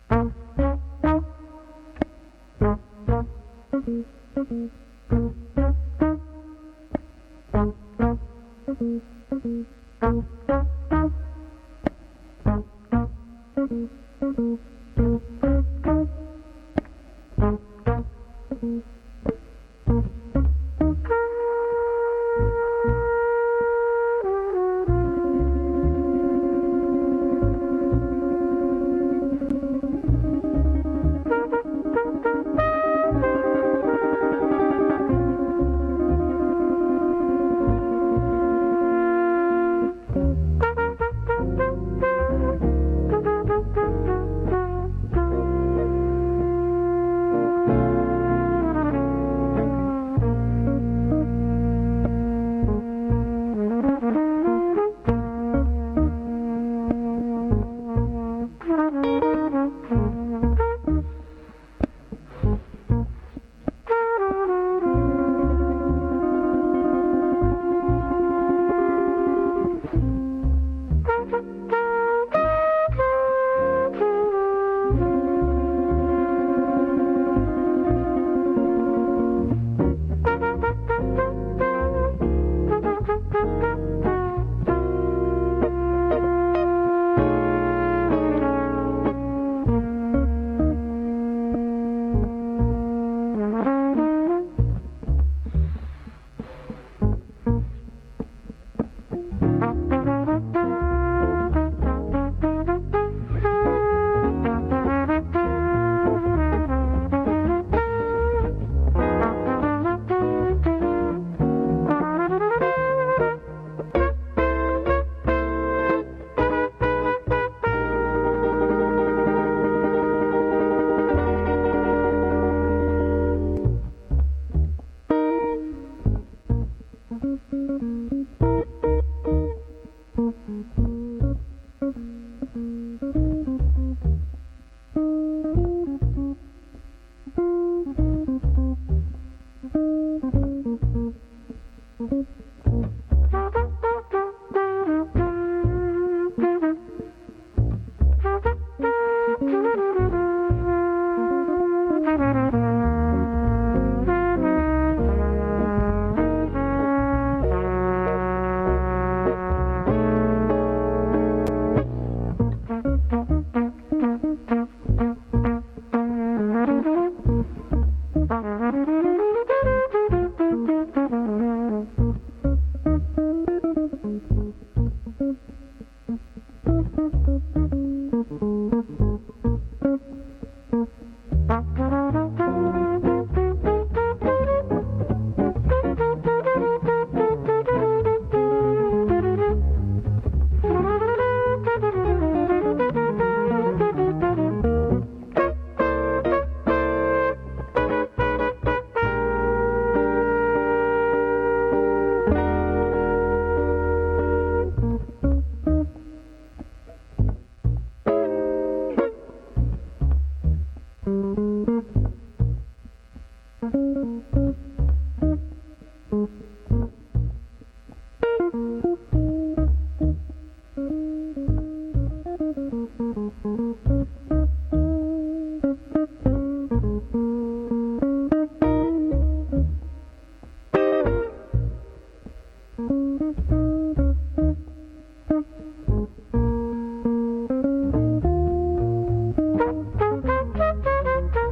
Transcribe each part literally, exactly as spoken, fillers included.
Thank you.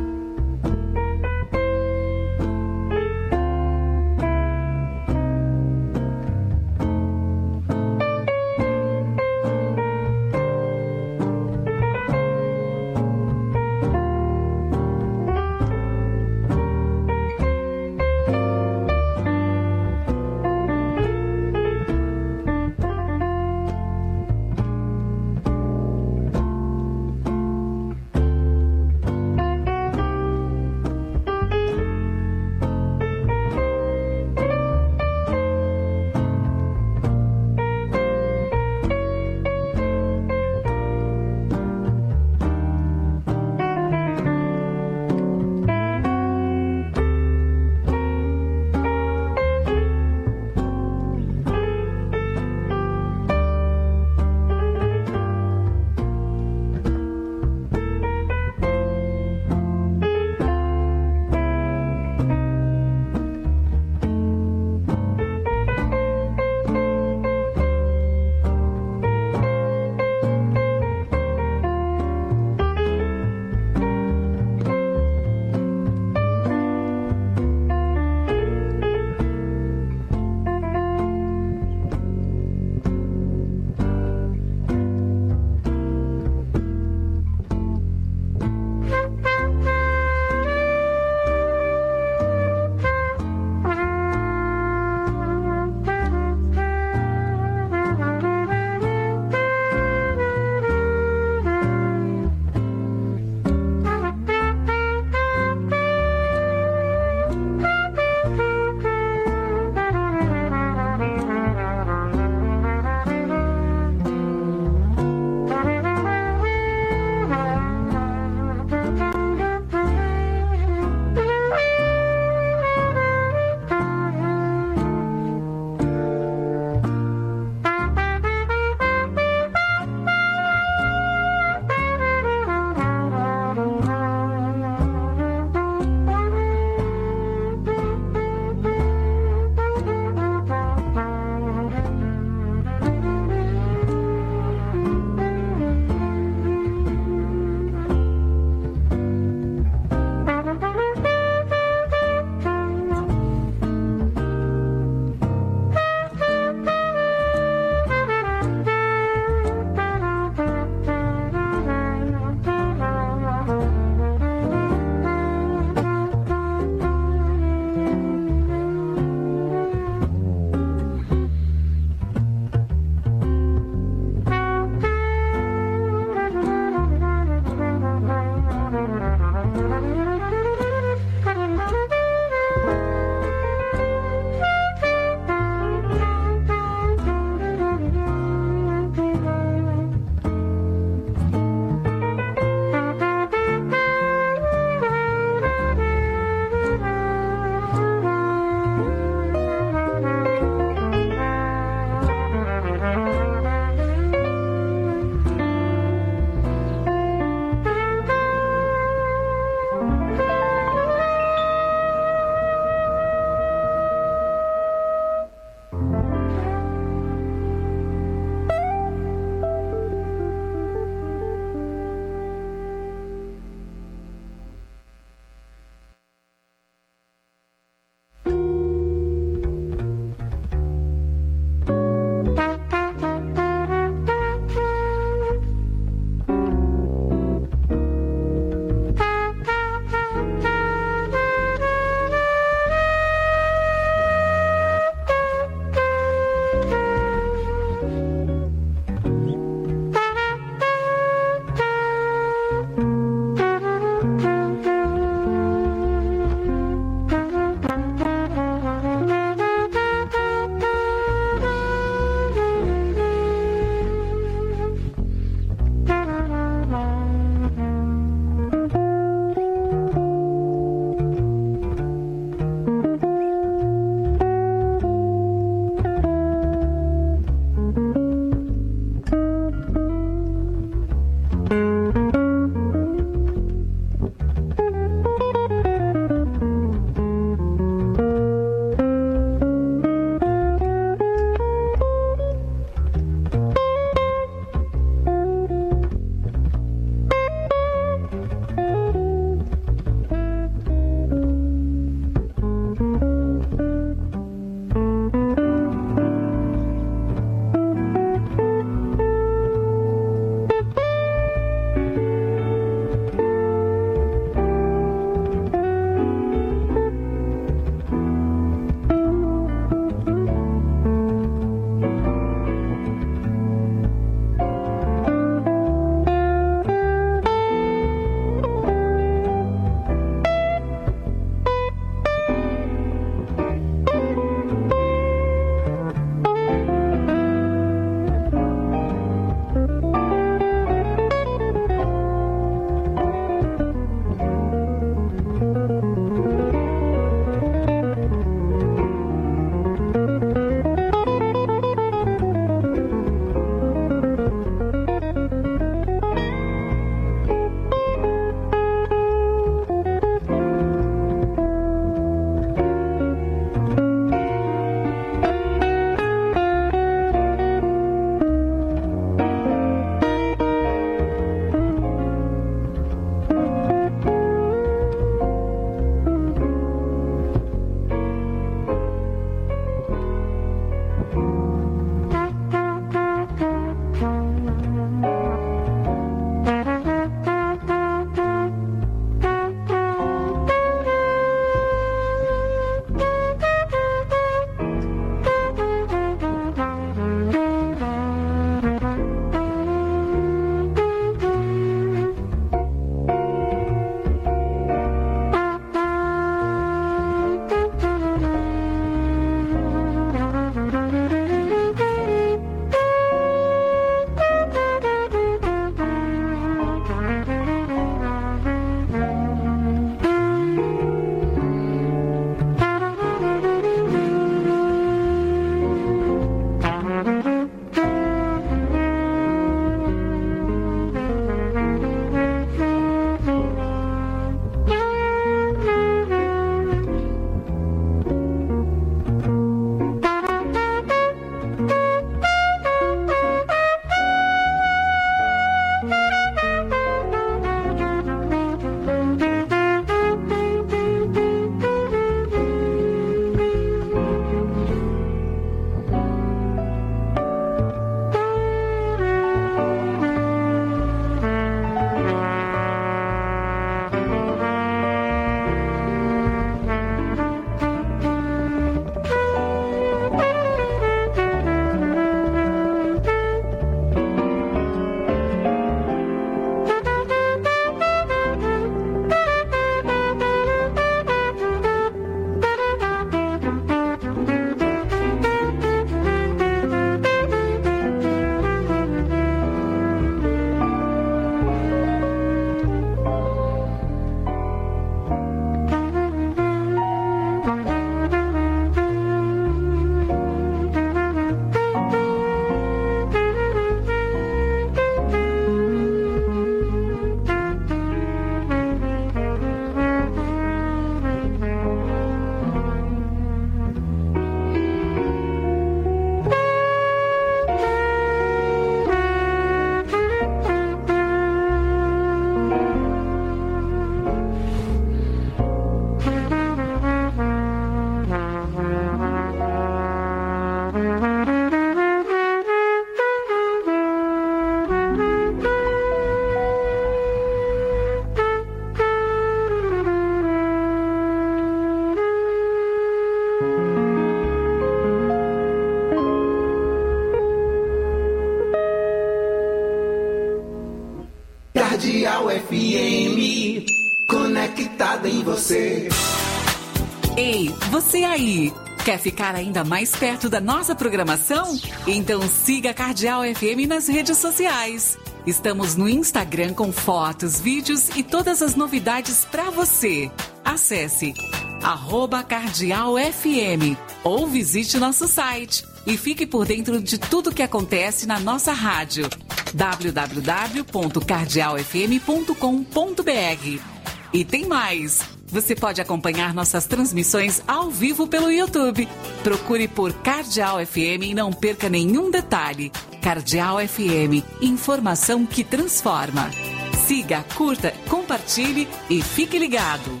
F M, conectada em você. Ei, você aí, quer ficar ainda mais perto da nossa programação? Então siga a Cardeal F M nas redes sociais. Estamos no Instagram com fotos, vídeos e todas as novidades para você. Acesse arroba Cardeal F M ou visite nosso site e fique por dentro de tudo que acontece na nossa rádio. w w w ponto cardeal f m ponto com ponto b r. E tem mais! Você pode acompanhar nossas transmissões ao vivo pelo YouTube. Procure por Cardeal F M e não perca nenhum detalhe. Cardeal F M, informação que transforma. Siga, curta, compartilhe e fique ligado.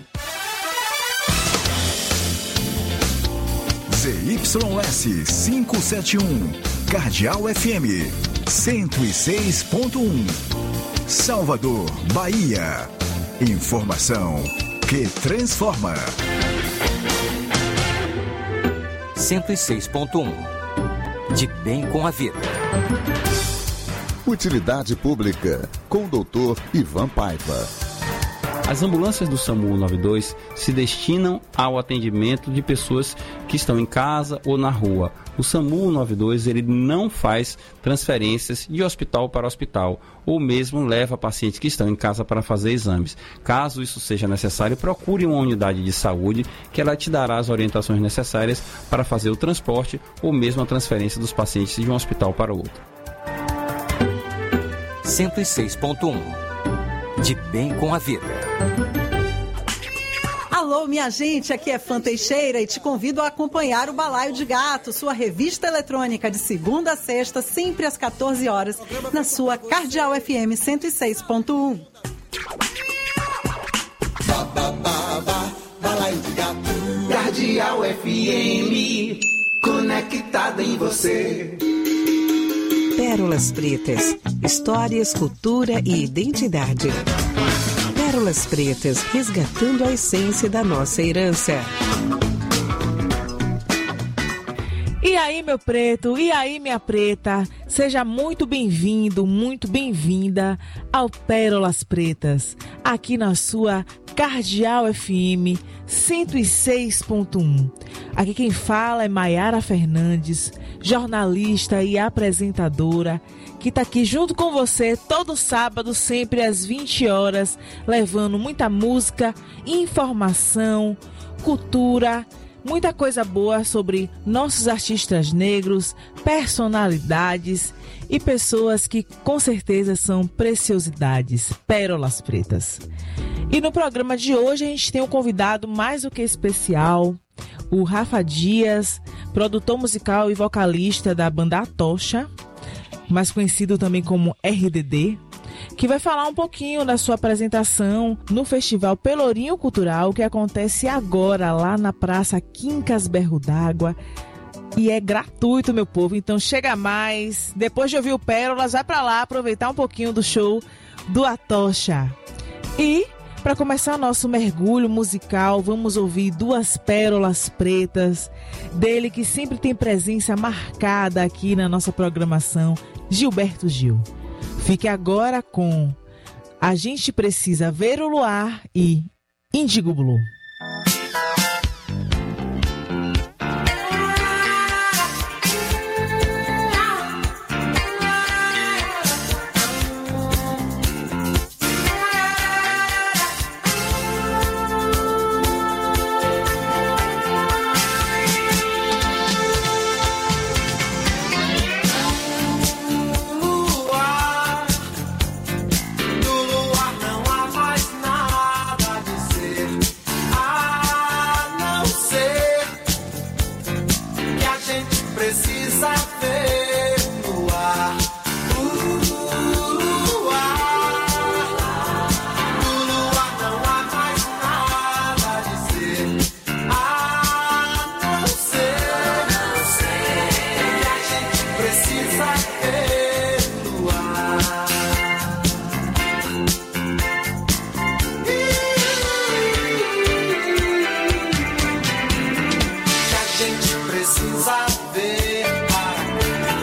Z Y S quinhentos e setenta e um, Cardeal F M, cento e seis ponto um. Salvador, Bahia. Informação que transforma. cento e seis ponto um. De bem com a vida. Utilidade pública, com o doutor Ivan Paiva. As ambulâncias do SAMU cento e noventa e dois se destinam ao atendimento de pessoas que estão em casa ou na rua. O SAMU cento e noventa e dois ele não faz transferências de hospital para hospital, ou mesmo leva pacientes que estão em casa para fazer exames. Caso isso seja necessário, procure uma unidade de saúde que ela te dará as orientações necessárias para fazer o transporte ou mesmo a transferência dos pacientes de um hospital para outro. cento e seis ponto um. De bem com a vida. Alô, minha gente, aqui é Fã Teixeira e te convido a acompanhar o Balaio de Gato, sua revista eletrônica de segunda a sexta, sempre às quatorze horas, na sua Cardeal F M cento e seis ponto um. Balaio de Gato. Cardeal F M, conectada em você. Pérolas Pretas, histórias, cultura e identidade. Pérolas Pretas, resgatando a essência da nossa herança. E aí, meu preto, e aí, minha preta, seja muito bem-vindo, muito bem-vinda ao Pérolas Pretas, aqui na sua Cardeal F M cento e seis ponto um. Aqui quem fala é Maiara Fernandes, jornalista e apresentadora, que está aqui junto com você todo sábado, sempre às vinte horas, levando muita música, informação, cultura, muita coisa boa sobre nossos artistas negros, personalidades e pessoas que com certeza são preciosidades, pérolas pretas. E no programa de hoje a gente tem um convidado mais do que especial, o Rafa Dias, produtor musical e vocalista da banda Atocha, mais conhecido também como R D D, que vai falar um pouquinho da sua apresentação no Festival Pelourinho Cultural, que acontece agora lá na Praça Quincas Berro d'Água. E é gratuito, meu povo, então chega mais. Depois de ouvir o Pérolas, vai pra lá aproveitar um pouquinho do show do Atocha. E para começar nosso mergulho musical, vamos ouvir duas pérolas pretas dele que sempre tem presença marcada aqui na nossa programação, Gilberto Gil. Fique agora com A Gente Precisa Ver o Luar e Índigo Blue.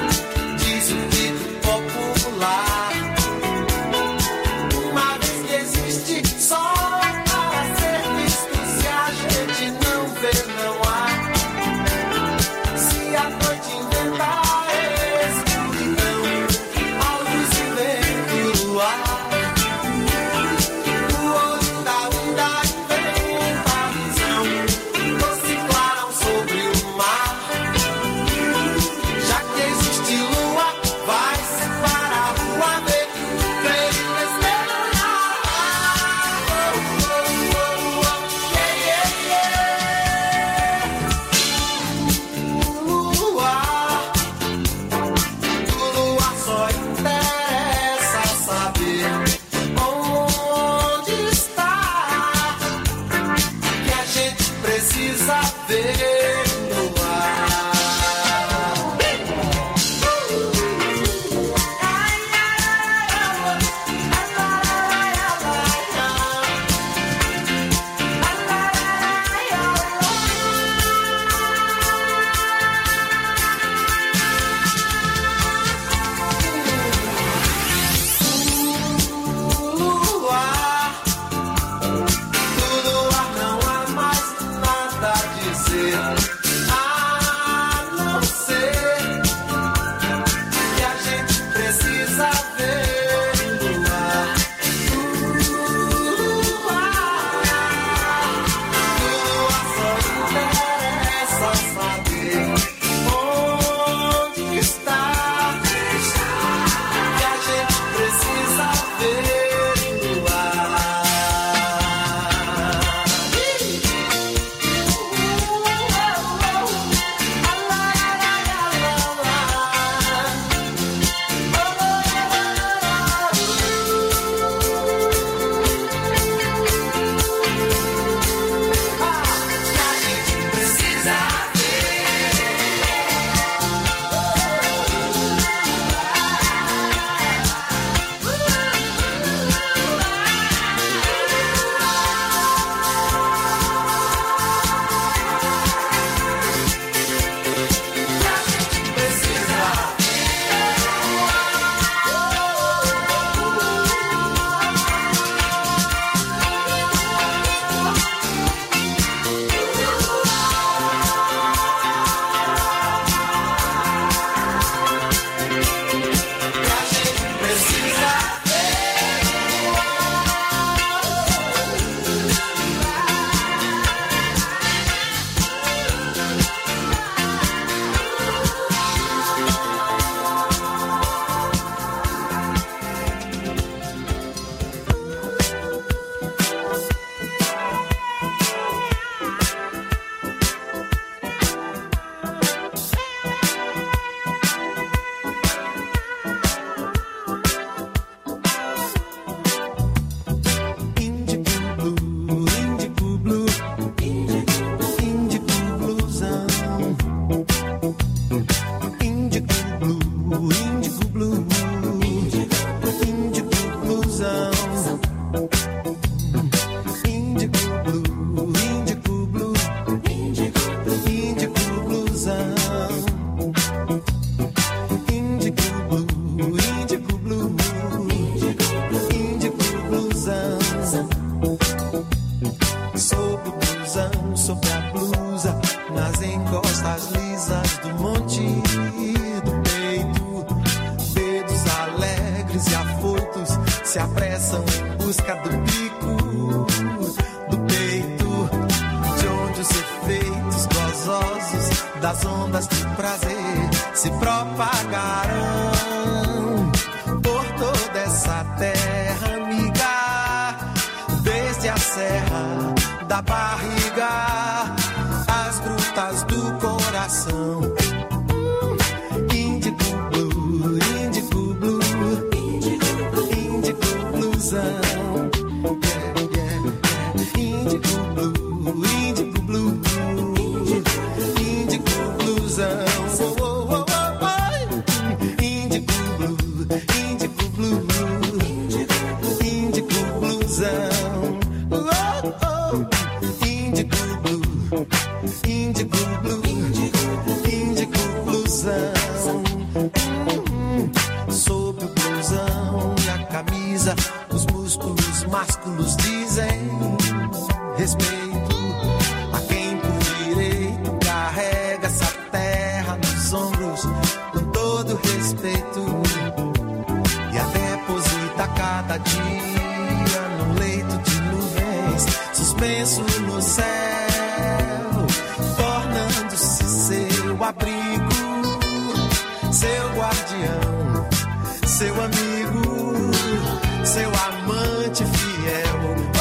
Diz o dito popular, uma vez que índigo blue, índigo bluesão. Índigo blue, índigo blue, índigo bluesão. Índigo blue, índigo blue, índigo bluesão. Sob o blusão, sobre a blusa, nas encostas lisas do monte do peito, dedos alegres e afoitos se apressam em busca do pico do peito, de onde os efeitos gozosos das ondas de prazer se propagarão por toda essa terra amiga, desde a serra da barriga às grutas do coração. Índigo blue, índigo blue, índigo bluesão. Índigo blue, índigo blue, índigo bluesão. Índigo blue, índigo blue, índigo bluesão. Índigo blue, índigo blue, índigo blusão. Sob o blusão e a camisa, os músculos másculos dizem respeito a quem por direito carrega essa terra nos ombros com todo respeito e a deposita cada dia num leito de nuvens suspenso no céu, tornando-se seu abrigo, seu guardião, seu amigo, seu amante fiel. Oh!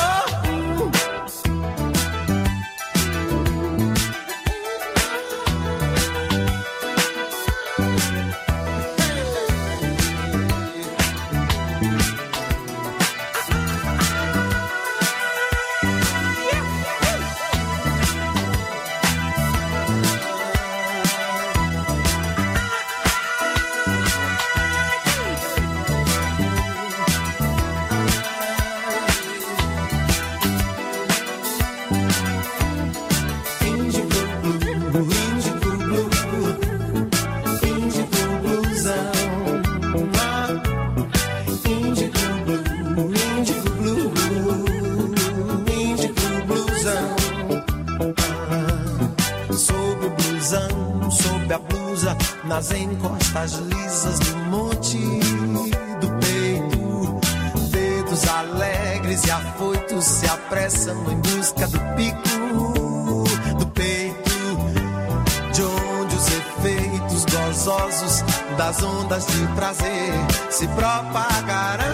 Nas encostas lisas do monte do peito, dedos alegres e afoitos se apressam em busca do pico do peito, de onde os efeitos gozosos das ondas de prazer se propagarão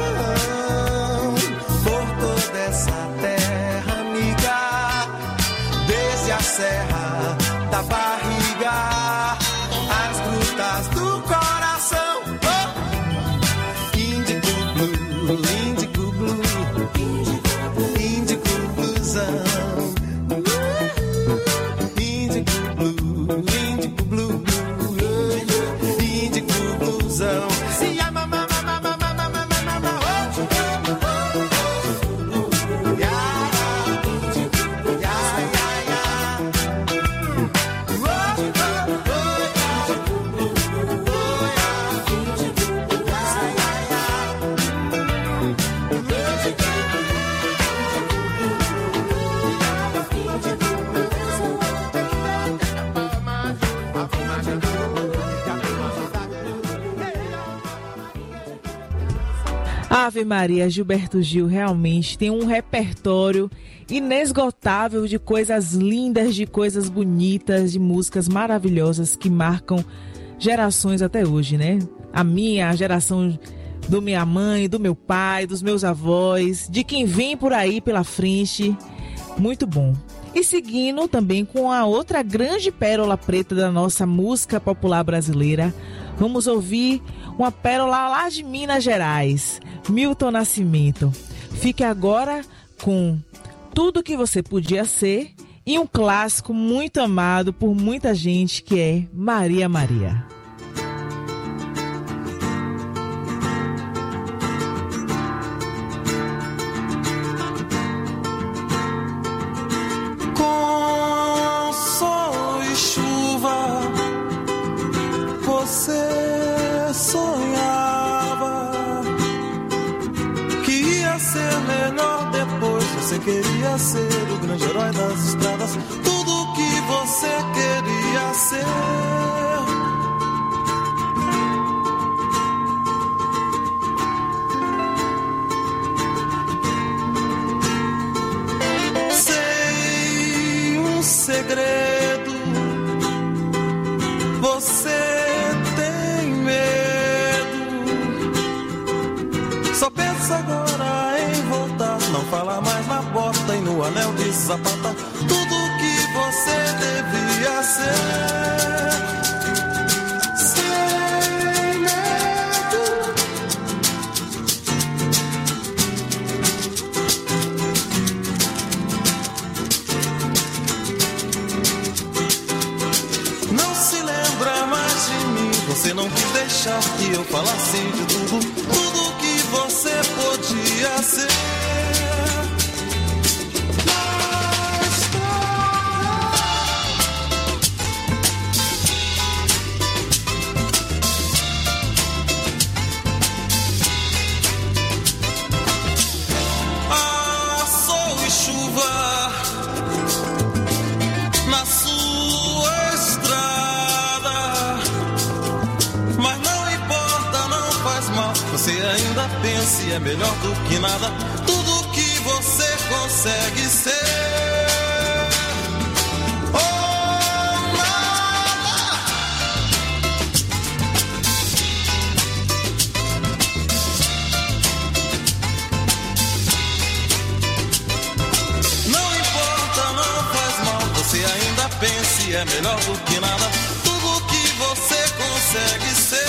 por toda essa terra amiga, desde a serra da barriga às grutas do coração. Oh! Índigo blue, índigo blue, índigo bluesão. Índigo blue, índigo blue, índigo bluesão. Se ama, mama, mama, mama, mama, mama, oh! Ave Maria, Gilberto Gil realmente tem um repertório inesgotável de coisas lindas, de coisas bonitas, de músicas maravilhosas que marcam gerações até hoje, né? A minha, a geração do minha mãe, do meu pai, dos meus avós, de quem vem por aí pela frente. Muito bom. E seguindo também com a outra grande pérola preta da nossa música popular brasileira, vamos ouvir uma pérola lá de Minas Gerais, Milton Nascimento. Fique agora com Tudo Que Você Podia Ser e um clássico muito amado por muita gente, que é Maria Maria. você queria ser, o grande herói das estradas, tudo que você queria ser. Sei um segredo, você tem medo, só pensa agora em voltar, não fala mais na porta e no anel de sapata, tudo que você devia ser. Sem medo, não se lembra mais de mim, você não quis deixar que eu falasse de tudo, tudo que você podia ser. Ah, sol e chuva na sua estrada, mas não importa, não faz mal, você ainda pensa e é melhor do que nada, tudo que você consegue ser. Oh, nada. Não importa, não faz mal, você ainda pensa e é melhor do que nada, tudo que você consegue ser.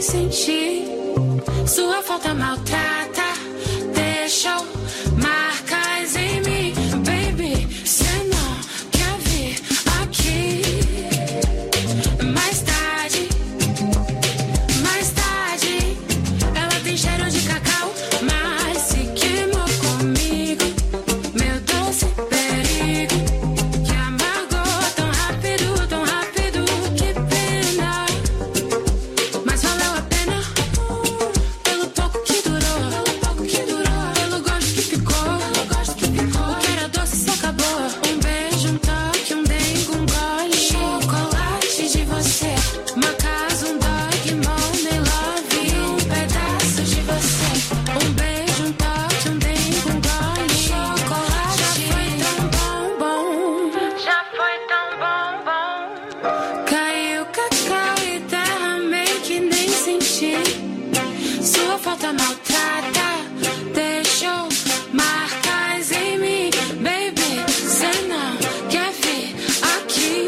sentir. Sua falta maltrata, deixou marcas em mim. Baby, cê não quer vir aqui. Mais tarde, mais tarde, ela tem cheiro de cacau, mas se queimou comigo. Meu doce perigo, que amargou tão rápido, tão rápido, que pena. Mas valeu a pena, pelo pouco que durou, pelo pouco que durou, pelo gosto que ficou, pelo gosto que ficou. O que era doce se acabou. Um beijo, um toque, um dengo, um gole, chocolate de você. Uma casa, um dog, money, love, um pedaço de você. Um beijo, um toque, um dengo, um gole, chocolate. Já foi tão bom, bom. Já foi tão bom, bom. Caiu cacau e derramei que nem senti. Sua falta maltrata, deixou marcas em mim. Baby, cê não quer vir aqui.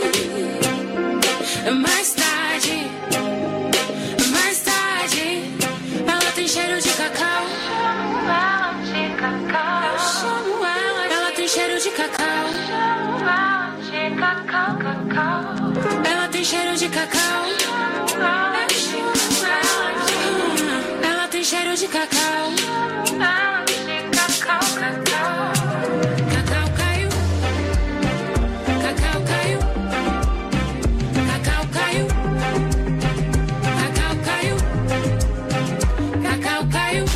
Mais tarde, mais tarde, ela tem cheiro de cacau. Ela de cacau. Eu chamo ela. Ela tem cheiro de cacau. Ela de cacau, cacau. Ela tem cheiro de cacau. Eu chamo ela de. Ela tem cheiro de cacau. Ela de cacau, cacau. Cacau caiu. Cacau caiu. Cacau caiu. Cacau caiu. Cacau caiu.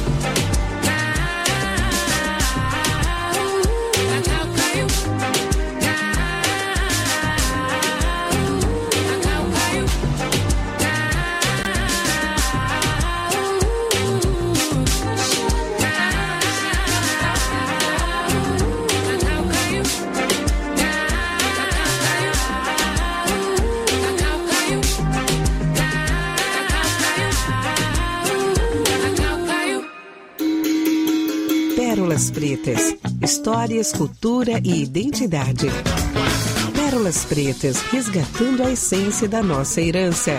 Cacau caiu. Cacau caiu. Pérolas Pretas. Histórias, cultura e identidade. Pérolas Pretas, resgatando a essência da nossa herança.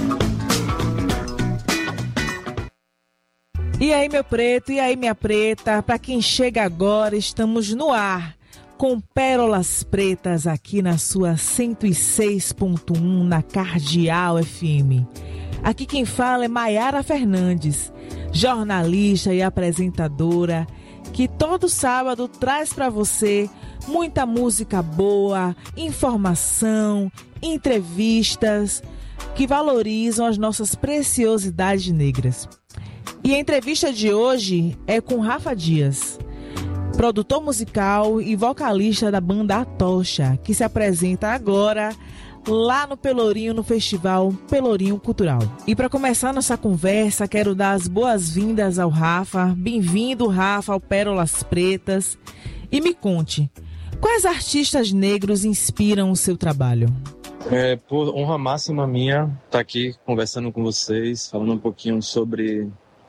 E aí, meu preto, e aí, minha preta, para quem chega agora, estamos no ar com Pérolas Pretas aqui na sua cento e seis ponto um na Cardeal F M. Aqui quem fala é Maiara Fernandes, jornalista e apresentadora, que todo sábado traz para você muita música boa, informação, entrevistas que valorizam as nossas preciosidades negras. E a entrevista de hoje é com Rafa Dias, produtor musical e vocalista da banda A Tocha, que se apresenta agora lá no Pelourinho, no Festival Pelourinho Cultural. E para começar nossa conversa, quero dar as boas-vindas ao Rafa. Bem-vindo, Rafa, ao Pérolas Pretas. E me conte, quais artistas negros inspiram o seu trabalho? É, por honra máxima minha estar aqui conversando com vocês, falando um pouquinho sobre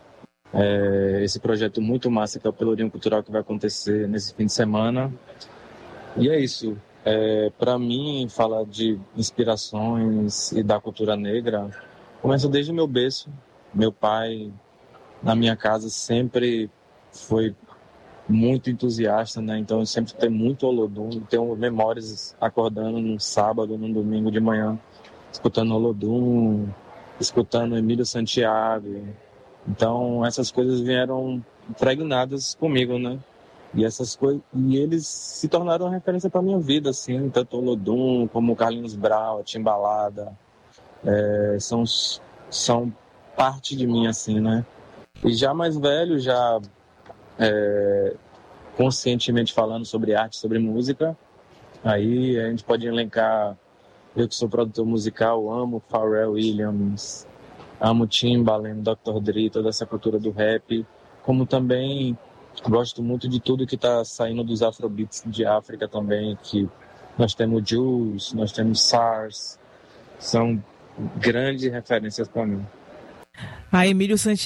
é, esse projeto muito massa que é o Pelourinho Cultural, que vai acontecer nesse fim de semana. E é isso. É, para mim, falar de inspirações e da cultura negra começa desde o meu berço. Meu pai, na minha casa, sempre foi muito entusiasta, né? Então eu sempre tenho muito Olodum, tenho memórias acordando num sábado, num domingo de manhã, escutando Olodum, escutando Emílio Santiago. Então essas coisas vieram impregnadas comigo, né? E essas coisas, e eles se tornaram uma referência para minha vida, assim, tanto o Olodum como o Carlinhos Brau, a Timbalada, é, são são parte de mim, assim, né? E já mais velho, já é, conscientemente falando sobre arte, sobre música, aí a gente pode elencar, eu que sou produtor musical, amo Pharrell Williams, amo Timbaland, doutor Dre, toda essa cultura do rap, como também gosto muito de tudo que está saindo dos afrobeats de África também, que nós temos Jules, nós temos SARS, são grandes referências para mim. A Emílio Santiago